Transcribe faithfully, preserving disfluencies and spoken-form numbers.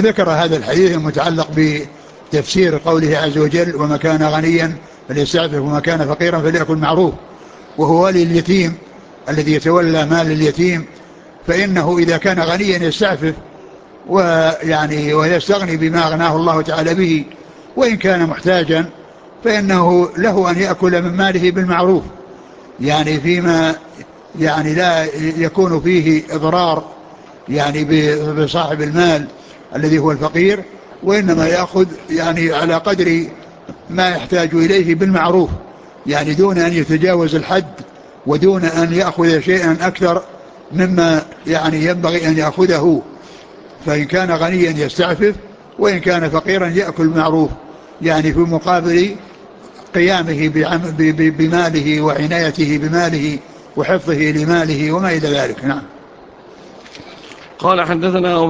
وذكر هذا الحديث المتعلق بتفسير قوله عز وجل وما كان غنيا فليستعفف وما كان فقيرا فليأكل معروف، وهو والي اليتيم الذي يتولى مال اليتيم، فإنه إذا كان غنيا يستعفف ويعني ويستغني بما أغناه الله تعالى به، وإن كان محتاجا فإنه له أن يأكل من ماله بالمعروف، يعني فيما يعني لا يكون فيه إضرار يعني بصاحب المال الذي هو الفقير، وإنما يأخذ يعني على قدر ما يحتاج إليه بالمعروف، يعني دون أن يتجاوز الحد ودون أن يأخذ شيئا أكثر مما يعني ينبغي أن يأخذه. فإن كان غنيا يستعفف، وإن كان فقيرا يأكل معروف، يعني في مقابل قيامه بماله وعنايته بماله وحفظه لماله وما إلى ذلك. نعم. قال حدثنا